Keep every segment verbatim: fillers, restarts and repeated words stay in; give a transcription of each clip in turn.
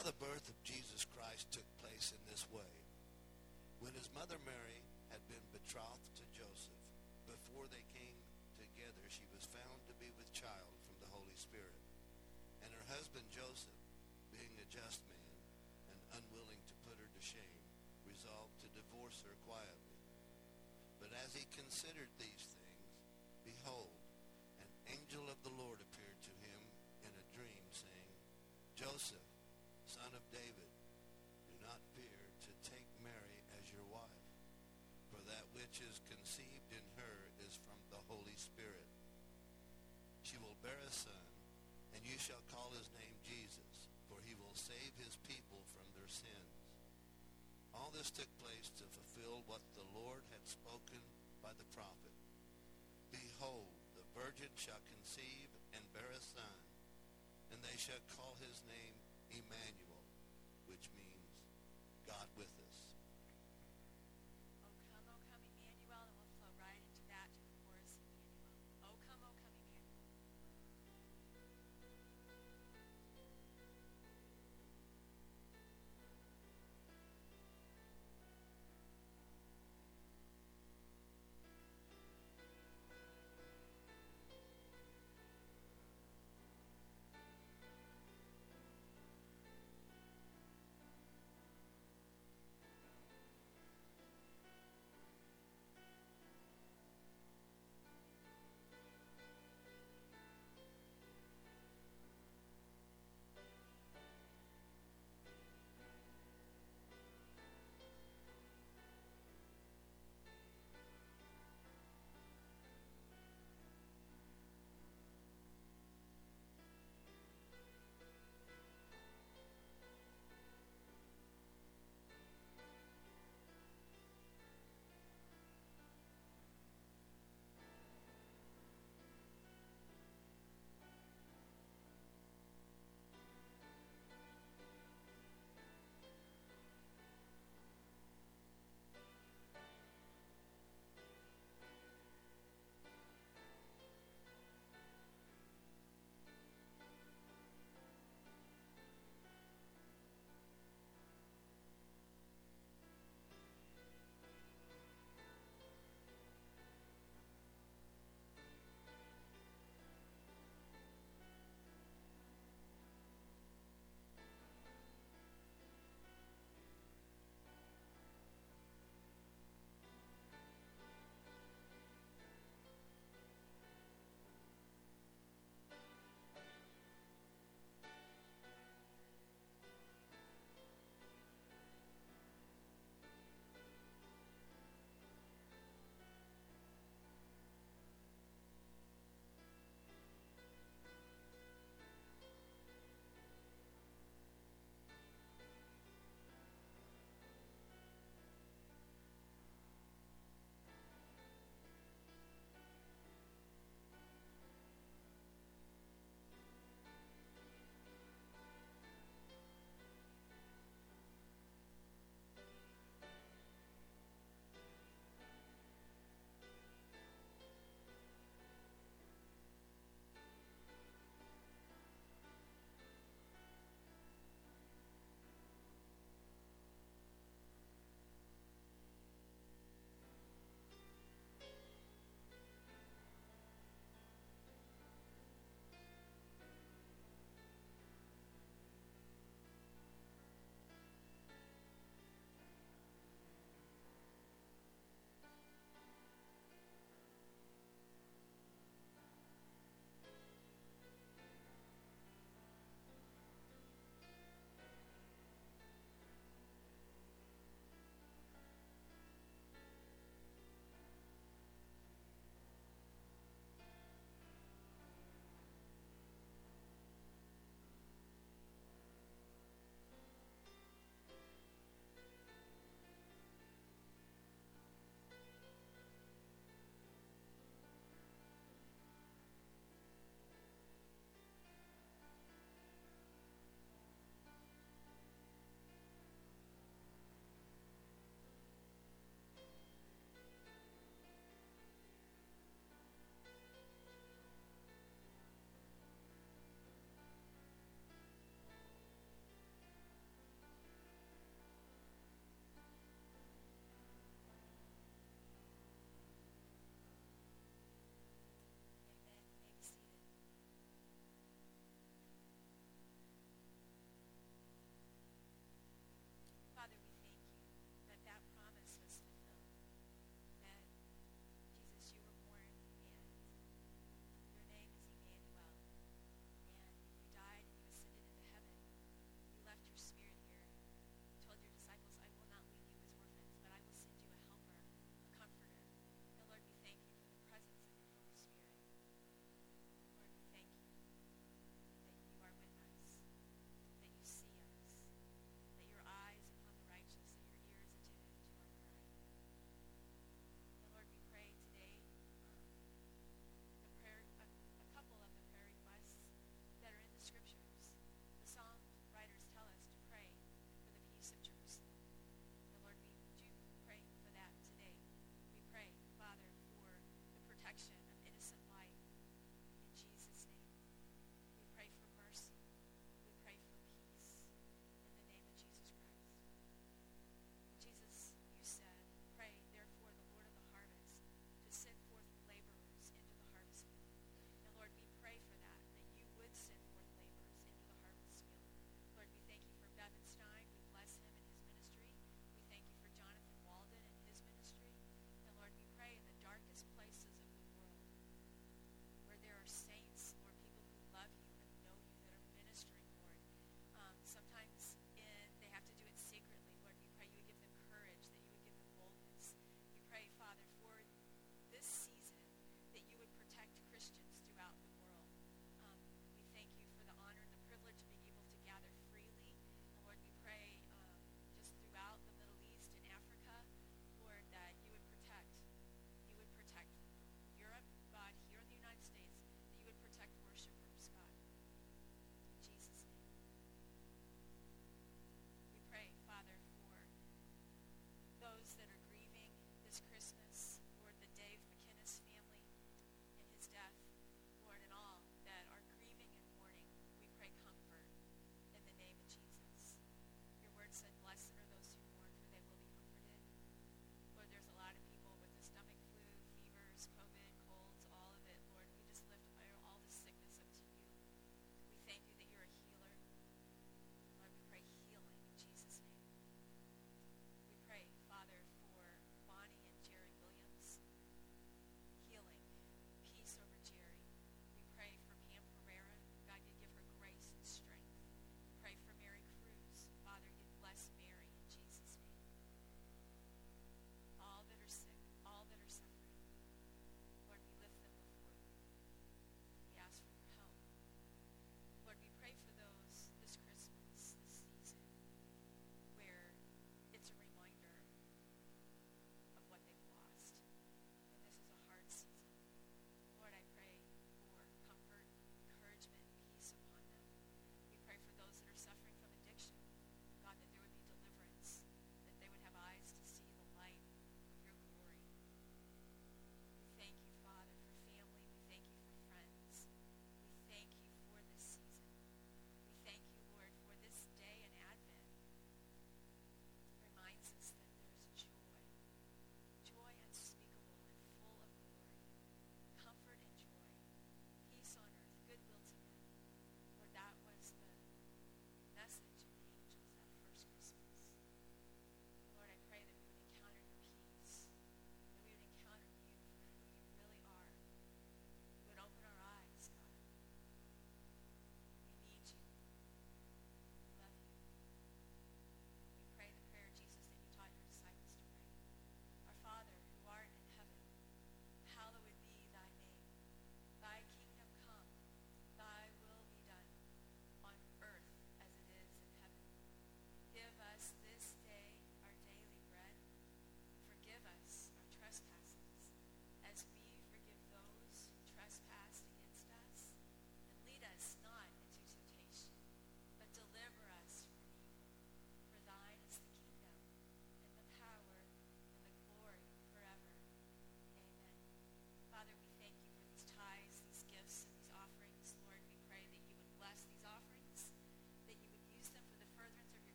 Now the birth of Jesus Christ took place in this way. When his mother Mary had been betrothed to Joseph, before they came together, she was found to be with child from the Holy Spirit. And her husband Joseph, being a just man and unwilling to put her to shame, resolved to divorce her quietly. But as he considered these things, behold, an angel of the Lord appeared to him in a dream, saying, Joseph, son of David, do not fear to take Mary as your wife, for that which is conceived in her is from the Holy Spirit. She will bear a son, and you shall call his name Jesus, for he will save his people from their sins. All this took place to fulfill what the Lord had spoken by the prophet. Behold, the virgin shall conceive and bear a son, and they shall call his name Emmanuel, which means God with us. O come, O come, Emmanuel, and we'll flow right into that to the chorus, Emmanuel. O come, O come, Emmanuel.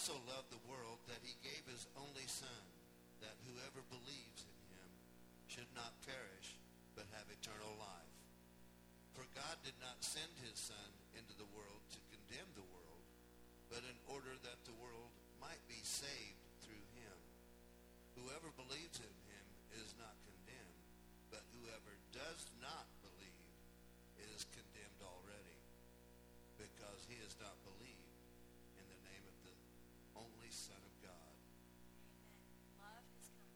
so loved the world that he gave his only Son, that whoever believes in him should not perish, but have eternal life. For God did not send his Son into the world to condemn the world, but in order that the world might be saved through him. Whoever believes in him is not condemned, but whoever does not believe is condemned already, because he has not believed in the name of the only Son of God. Amen. Love has come.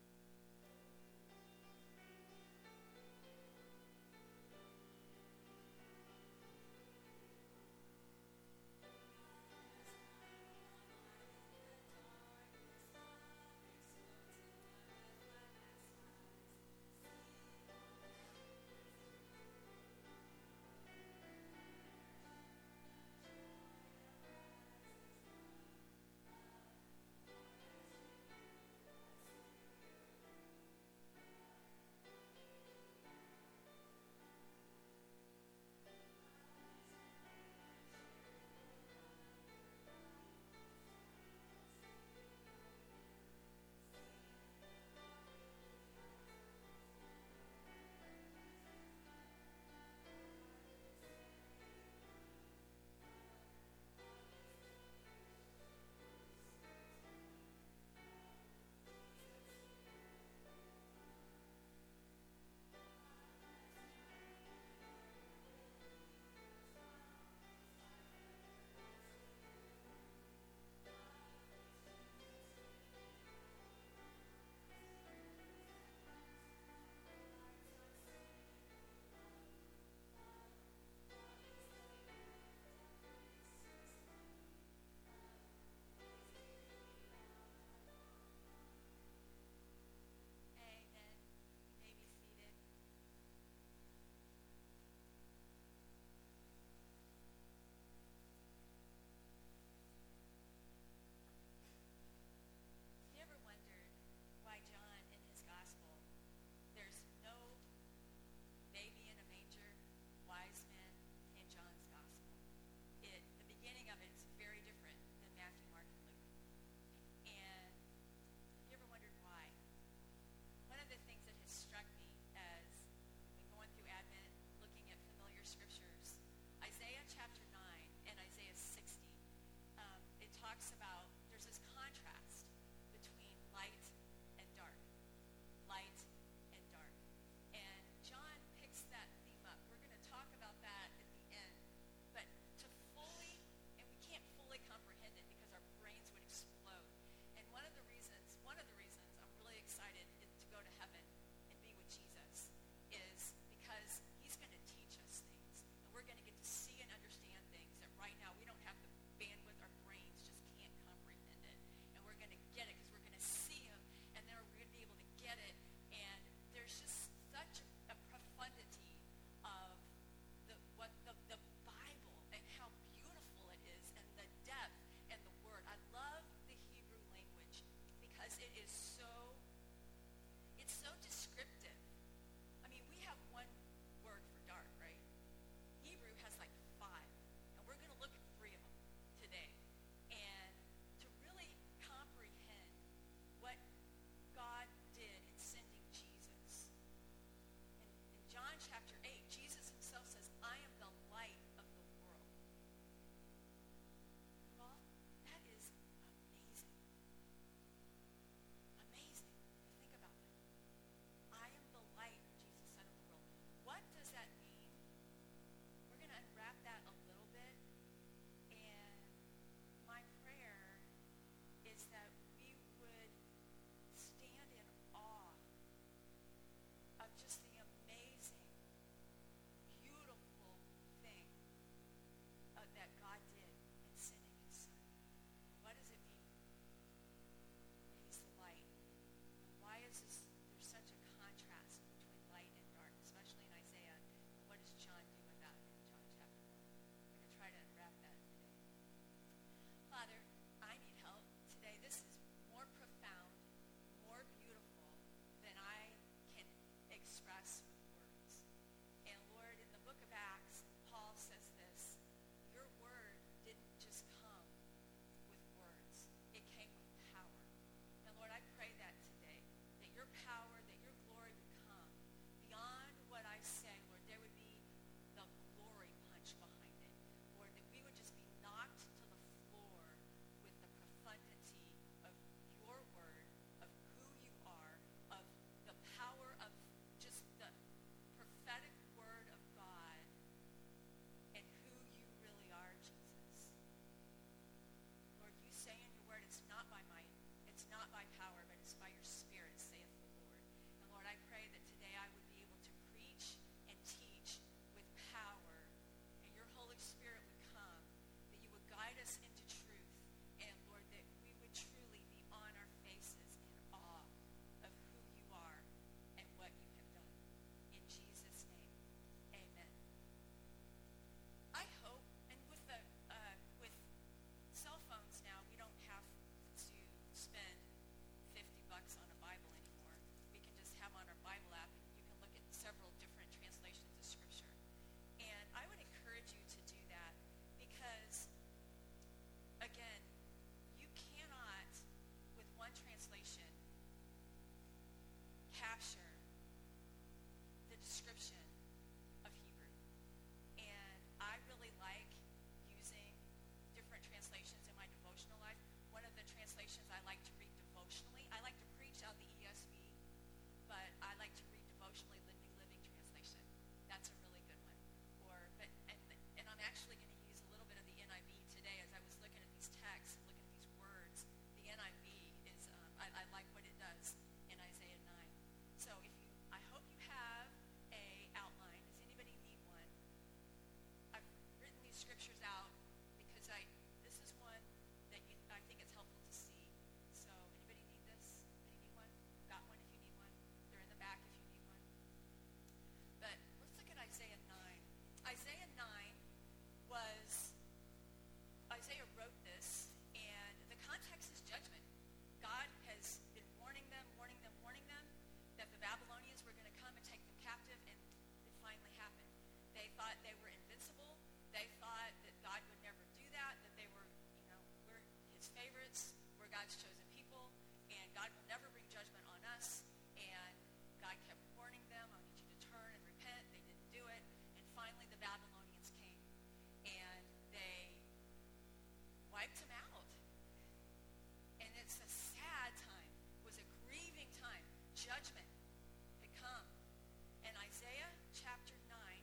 his favorites. We're God's chosen people, and God will never bring judgment on us. And God kept warning them, I need you to turn and repent. They didn't do it. And finally the Babylonians came, and they wiped him out. And it's a sad time. It was a grieving time. Judgment had come. And Isaiah chapter nine,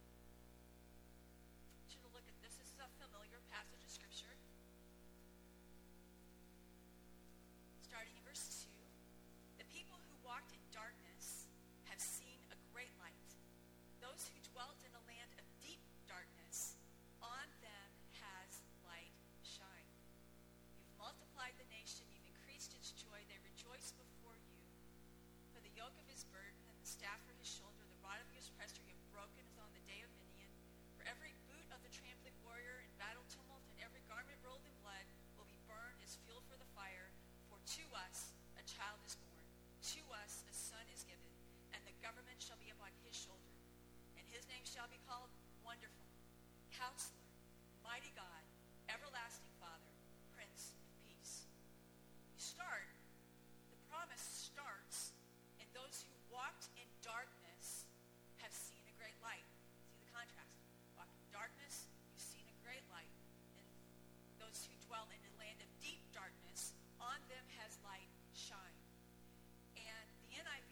I want you to look at this. This is a familiar passage of Scripture. Starting in verse two. The people who walked in darkness have seen a great light. Those who dwelt in a land of deep darkness, on them has light shined. You've multiplied the nation, you've increased its joy, they rejoice before you. For the yoke of his burden and the staff for his shoulder, the rod of his oppressor you have broken as on the day of Midian. For every boot of the trampling warrior in battle tumult and every garment rolled in blood will be burned as fuel for the fire. For to us a child is born, to us a son is given, and the government shall be upon his shoulder. And his name shall be called Wonderful, Counselor, Mighty God, Everlasting Father, Prince of Peace. You start, the promise starts, and those who walked in darkness have seen a great light. See the contrast. Walk in darkness, you've seen a great light. And those who dwell in a land of deep darkness, on them has light shined. And the N I V,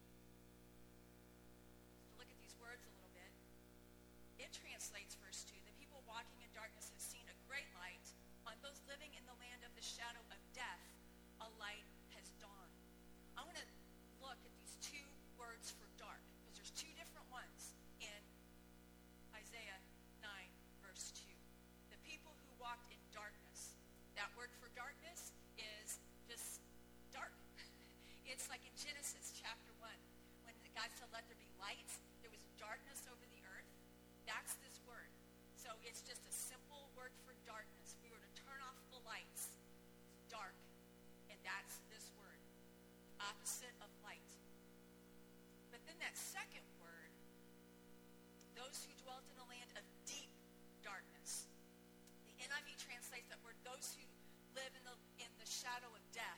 to look at these words a little bit, it translates verse two, the people walking in darkness have seen a great light. On those living in the land of the shadow of death, a light has dawned. I want to look at these two words for dark, because there's two different ones in Isaiah nine, verse two. The people who walked in darkness. That word for darkness is just dark. It's like in Genesis chapter one, when God said, let there be light, there was darkness over the earth. That's this word. So it's just a simple word for darkness. If we were to turn off the lights, it's dark. And that's this word, opposite of light. But then that second word, those who dwelt in a land of deep darkness. The N I V translates that word, those who live in the in the shadow of death.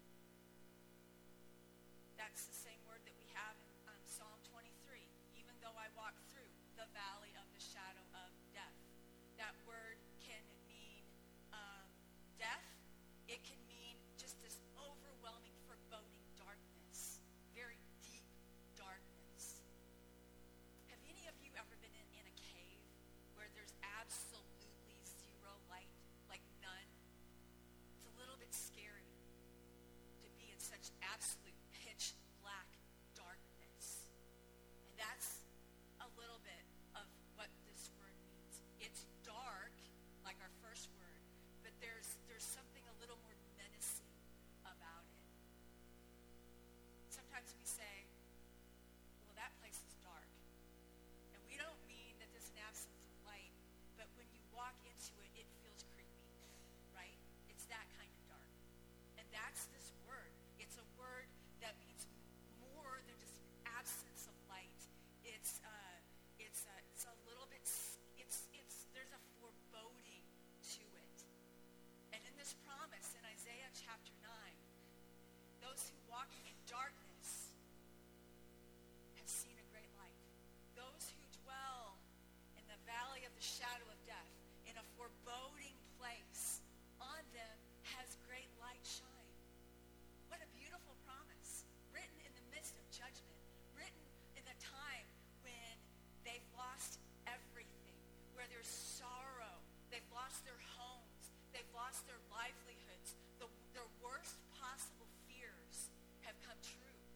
That's the same word that we have in um, Psalm twenty-three. Even though I walk through the valley of the shadow of death. That word can mean um, death. It can mean just this overwhelming, foreboding darkness. Very deep darkness. Have any of you ever been in, in a cave where there's absolutely zero light? Like none? It's a little bit scary to be in such absolute pitch black darkness. And that's a little bit of what this word means. It's dark, like our first word, but there's there's something a little more menacing about it. Sometimes we say, well, that place is dark. And we don't mean that there's an absence of light, but when you walk into it, it feels creepy, right? It's that kind of dark. And that's this word. It's a word that means more than just an absence of light. It's uh, it's uh, it's a little bit. It's it's there's a foreboding to it. And in this promise in Isaiah chapter nine, those who walking in darkness have seen a great light. Those who dwell in the valley of the shadow of death, in a foreboding place, on them has great light shine. What a beautiful promise, written in the midst of judgment, written in a time when they've lost everything, where there's sorrow, they've lost their homes, they've lost their livelihoods, the, their worst possible fears have come true.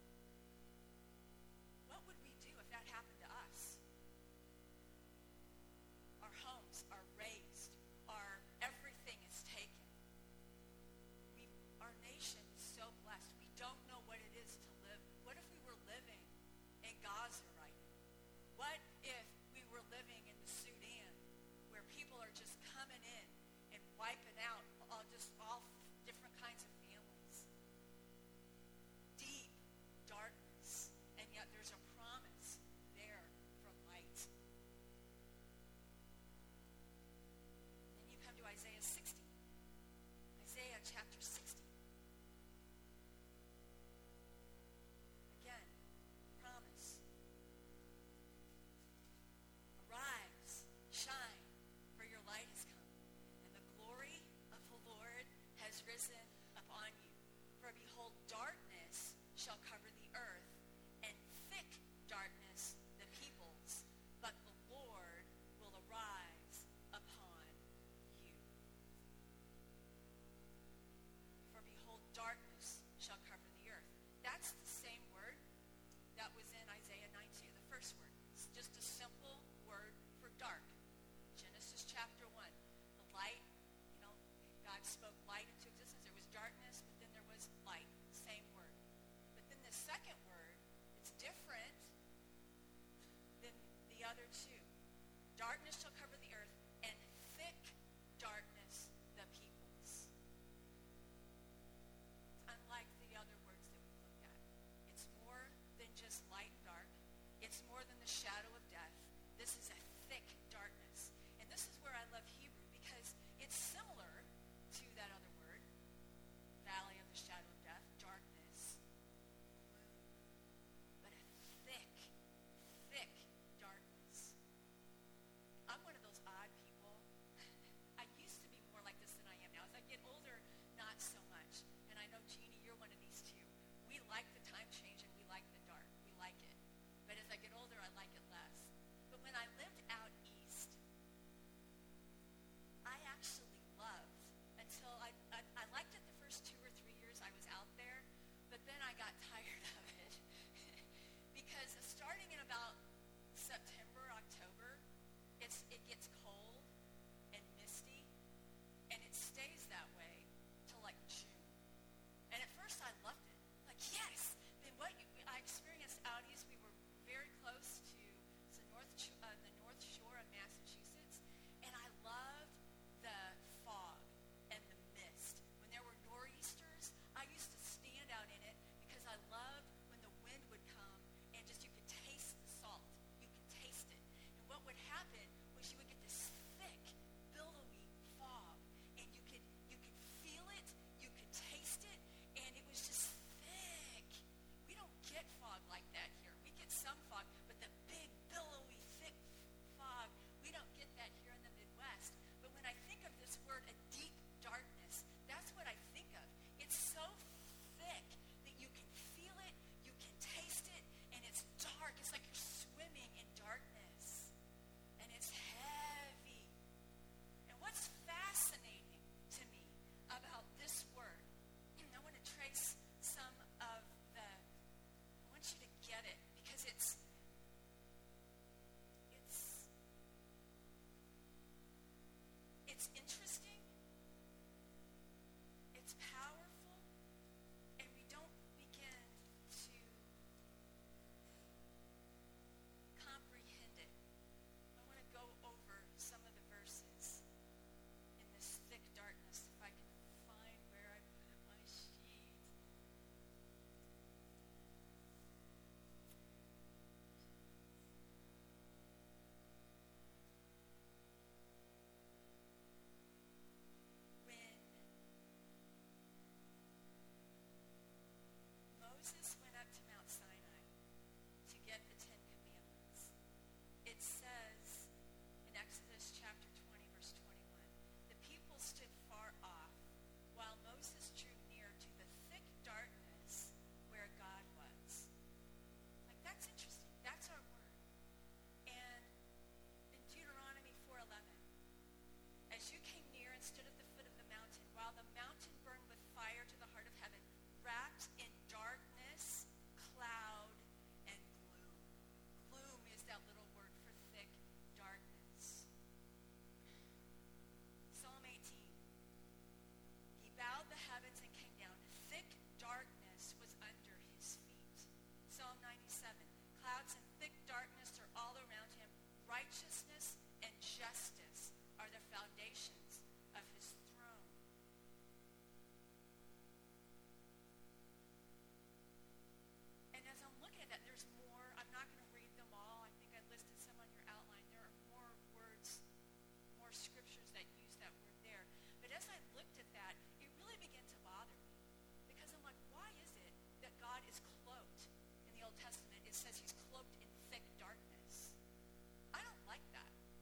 first word. It's just a simple word for dark. Genesis chapter one. The light, you know, God spoke light into existence. There was darkness, but then there was light. Same word. But then the second word, it's different than the other two. Darkness shall cover the earth, and thick darkness the peoples. It's unlike the other words that we've looked at. It's more than just light and dark. It's more than the shadow of death. This is a thick darkness. And this is where I love Hebrew, because it's similar to that other word, valley of the shadow of death, darkness, gloom. But a thick, thick darkness. I'm one of those odd people. I used to be more like this than I am now. As I get older, not so much. And I know, Jeannie, you're one of these too. We like the time change and we like the dark. We like it. But as I get older, I like it less. But when I lived out east, I actually loved, until I, I, I liked it the first two or three years I was out there, but then I got tired of it. Because starting in about September, October, it's it gets cold and misty, and it stays that way till like June. And at first I loved it. Like, yes! Then what you, I experienced out east, we were very close to the north, uh, the north shore of Massachusetts, and I loved the fog and the mist. When there were nor'easters, I used to stand out in it because I loved when the wind would come and just you could taste the salt. You could taste it. And what would happen was you would get this thick, billowy fog, and you could you could feel it, you could taste it, and it was just thick. We don't get fog like that here. We get some fog, but the big, billowy, thick fog, we don't get that here in the Midwest. But when I think of this word, a deep darkness, that's what I think of. It's so thick that you can feel it, you can taste it, and it's dark. It's like you're swimming in darkness. And it's heavy. And what's fascinating to me about this word, I want to trace some of the, I want you to get it, because it's, it's, it's interesting, it's powerful, and we don't begin to comprehend it. I want to go over some of the verses in this thick darkness, if I can find where I put my sheet. When Moses went up to Mount Sinai to get the Ten Commandments, it says in Exodus chapter twenty, verse twenty-one, the people stood far off while Moses drew near to the thick darkness where God was. Like, that's interesting. That's our word. And in Deuteronomy four eleven, as you came near and stood at the foot of the mountain, while the mountain burned with fire to the heart of heaven, wrapped in darkness, cloud, and gloom. Gloom is that little word for thick darkness. Psalm eighteen. He bowed the heavens and came down. Thick darkness was under his feet. Psalm ninety-seven. Clouds and thick darkness are all around him. Righteousness and justice are the foundations of his throne. And as I'm looking at that, there's more. I'm not going to read them all. I think I listed some on your outline. There are more words, more scriptures that use that word there. But as I looked at that, it really began to bother me. Because I'm like, why is it that God is cloaked? In the Old Testament, it says he's cloaked in thick darkness. I don't like that.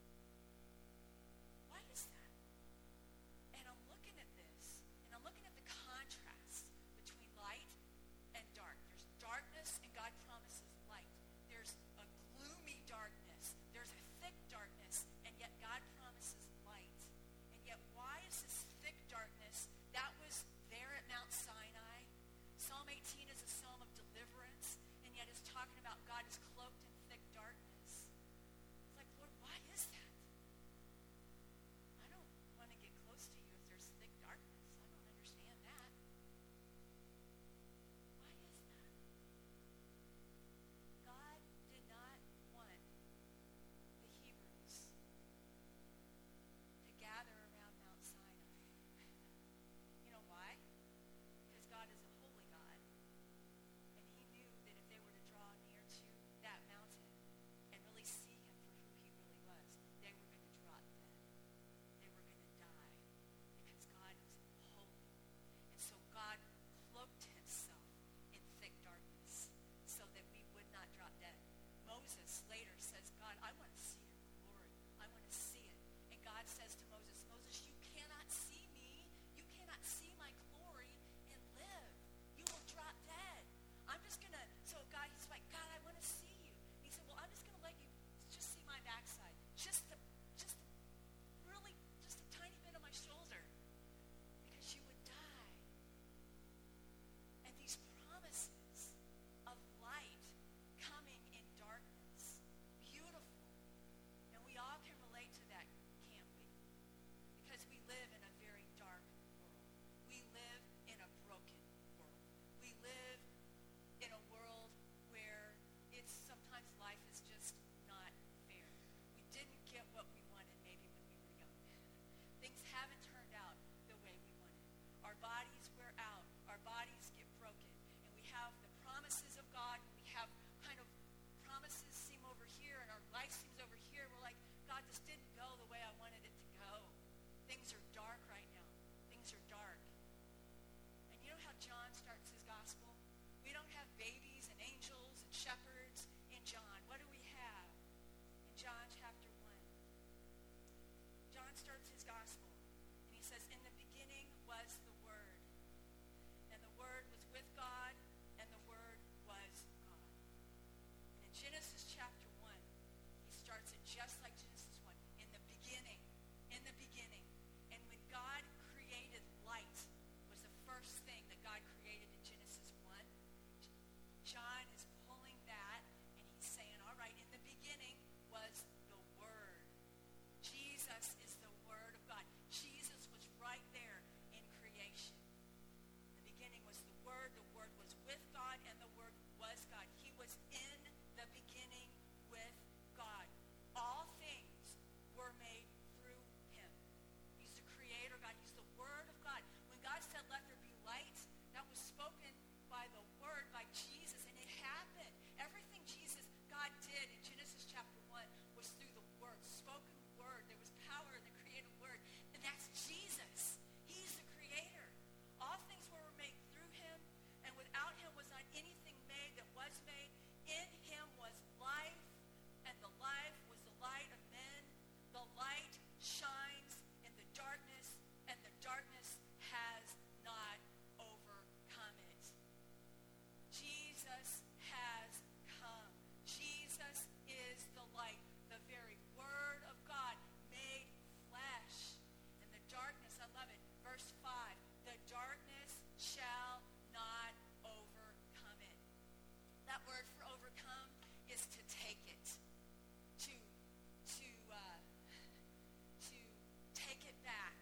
says, in the beginning was the Word, and the Word was with God, and the Word was God. And in Genesis chapter one, he starts it just like Genesis one. In the beginning, in the beginning. And when God created light, was the first thing that God created in Genesis one. John is pulling that, and he's saying, all right, in the beginning was the Word. Jesus is the Word of God. Jesus was right there in creation. In the beginning was the Word. The Word was with God, and the Word was God. He was in the beginning with God. All things were made through him. He's the creator God. He's the Word of God. When God said, let there be light, that was spoken by the Word, by Jesus, and it happened. Everything Jesus, God did in Genesis chapter one was through the Word, spoken Word. There was power in the creative Word, and that's Jesus. He's the creator. All things were made through him, and without him was not anything made that was made. In him was life, and the life was the light of men. The light shines in the darkness, and the darkness has not overcome it. Jesus has come. Jesus is the light, the very Word of God made flesh. And the darkness, I love it, verse five, the darkness shall not overcome it. That word for overcome is to take it, to, to, uh, to take it back.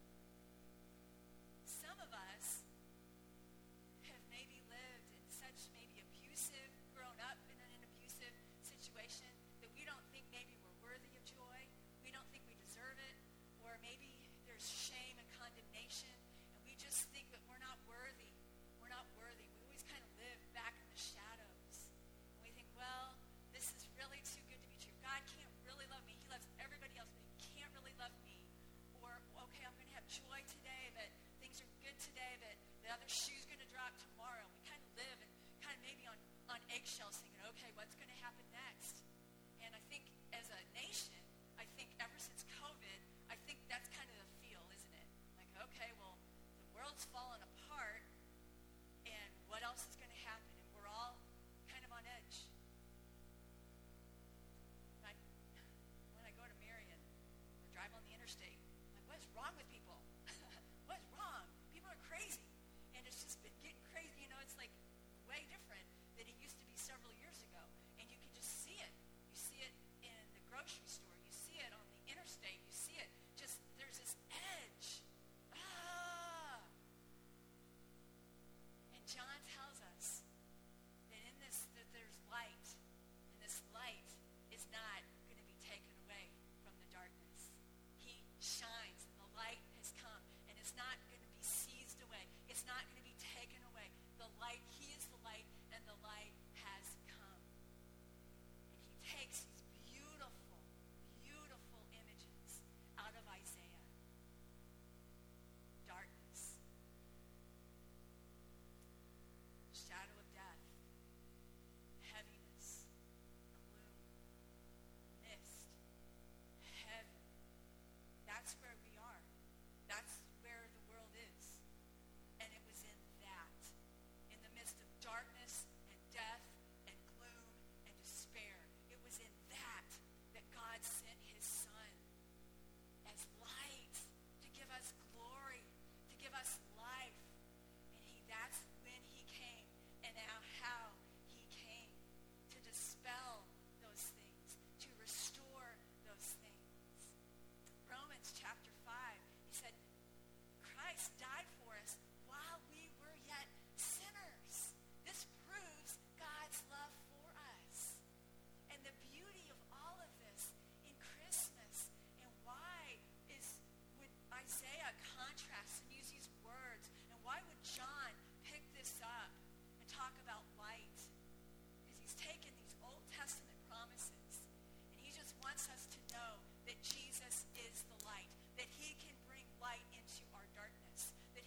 Some of us have maybe lived in such maybe abusive, grown up in an abusive situation that we don't think maybe we're worthy of joy. We don't think we deserve it. Or maybe there's shame and condemnation, and we just think that we're not worthy. We're not worthy. We always kind of live back in the shadows. And we think, well, this is really too good to be true. God can't really love me. He loves everybody else, but he can't really love me. Or, okay, I'm going to have joy today, but things are good today, but the other shoe's going to drop tomorrow. We kind of live and kind of maybe on, on eggshells thinking, okay, what's going to happen next? And I think as a nation, I think ever since COVID, I think that's kind of the feel, isn't it? Like, okay, well, the world's falling apart, and what else is going to happen? And we're all kind of on edge. I, when I go to Marion or drive on the interstate, I'm like, what's wrong with people? What's wrong? People are crazy. And it's just been getting crazy. You know, it's like way different than it used to be several years ago. And you can just see it. You see it in the grocery store. You see it on the interstate. You see it. Just, there's this edge. Ah! And John tells us that in this, that there's light. And this light is not going to be taken away from the darkness. He shines, and the light has come, and it's not going to be seized away. It's not going to be taken away. The light, he is the light, and the light has come. And he takes these beautiful, beautiful images out of Isaiah. Darkness, shadow of death, heaviness, gloom, mist, heaven. That's where we are. That's where the world is. And it was in that, in the midst of darkness and death and gloom and despair, it was in that that God sent his Son as light to give us glory, to give us life. And he, that's when he came, and now how he came to dispel those things, to restore those things. Romans chapter five, he said, Christ died for us while we were yet sinners. This proves God's love for us. And the beauty of all of this in Christmas, and why is would Isaiah contrast and use these words, and why would John pick this up and talk about light? Because he's taken these Old Testament promises, and he just wants us to know that Jesus is the light, that he can bring light into our darkness,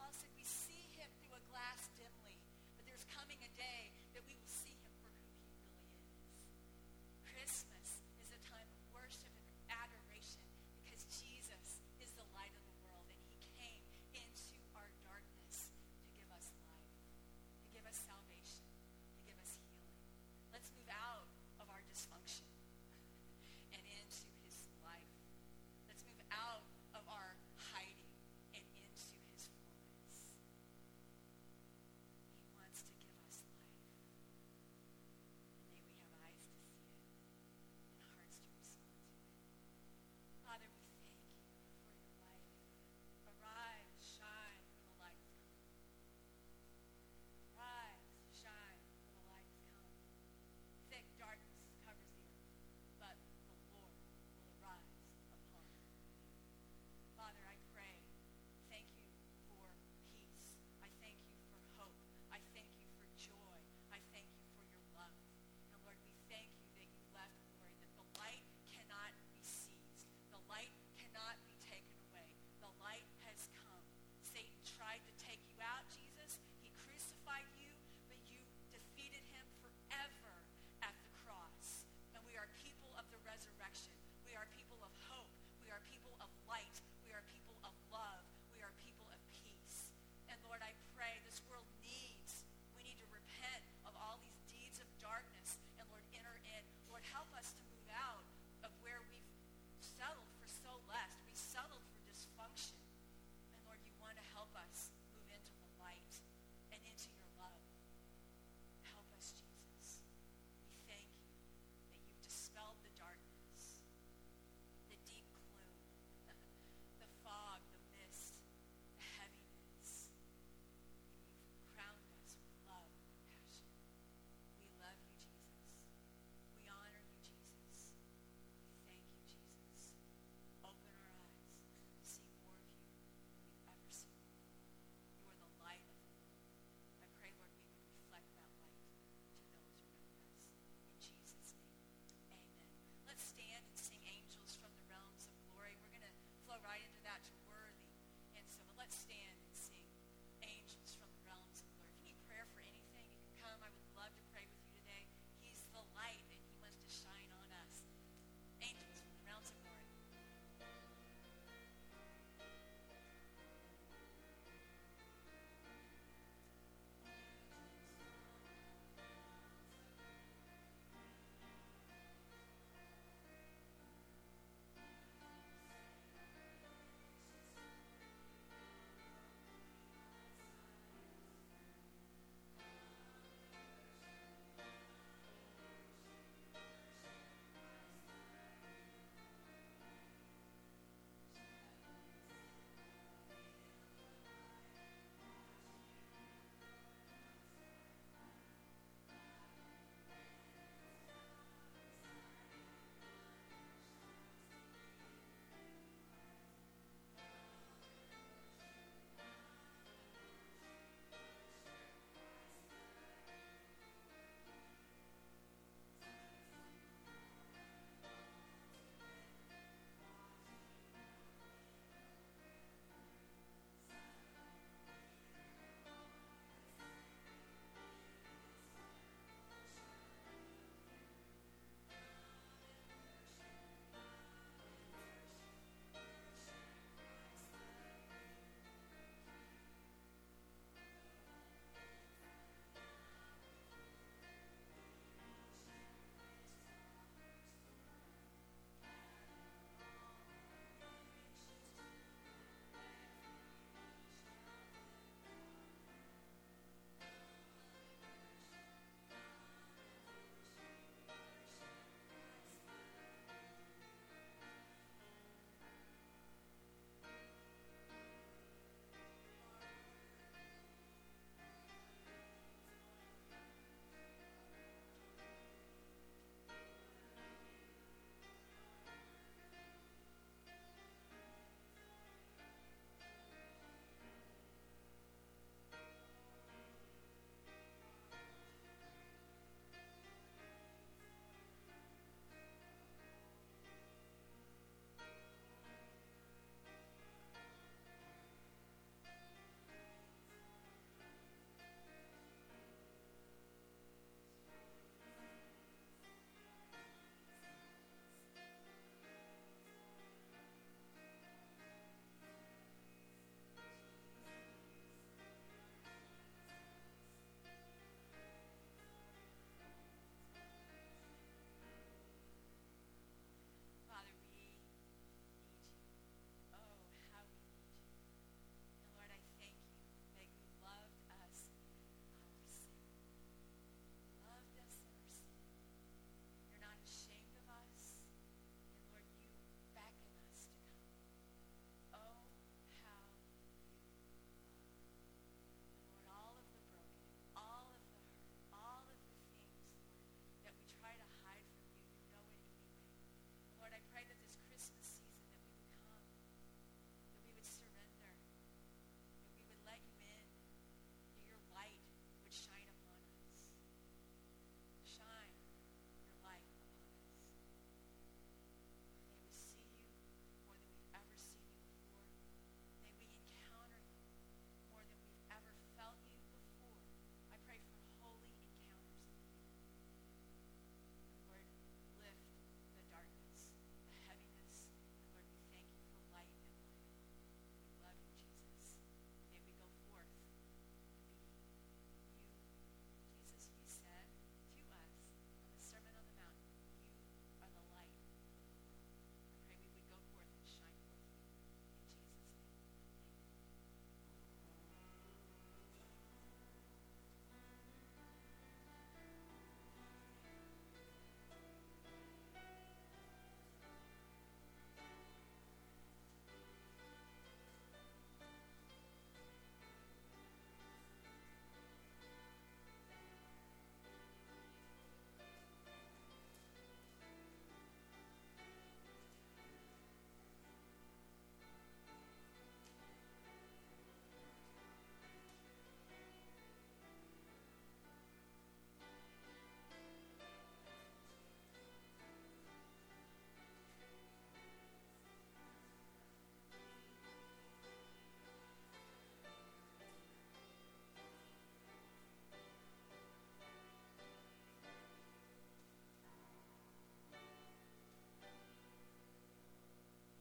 Paul said, we see him through a glass dimly, but there's coming a day that we will see him for who he really is. Christmas is a time of worship and adoration because Jesus is the light of the world, and he came into our darkness to give us life, to give us salvation, to give us healing. Let's move out of our dysfunction and into his life. Let's move out of our hiding and into his fullness. He wants to give us life. And may we have eyes to see it and hearts to respond to it. Father, we thank you for your life. Arise, shine, for the light has come. Rise, shine, for the light has come. Thick darkness covers the earth, but the Lord will arise upon you. Father, I pray, thank you for peace. I thank you for hope. I thank you for joy. I thank you for your love. And Lord, we thank you that you left glory, that the light cannot be seized. The light cannot be taken away. The light has come. Satan tried to take you out, Jesus. He crucified you, but you defeated him forever at the cross. And we are people of the resurrection. We are people of hope. We are people of light.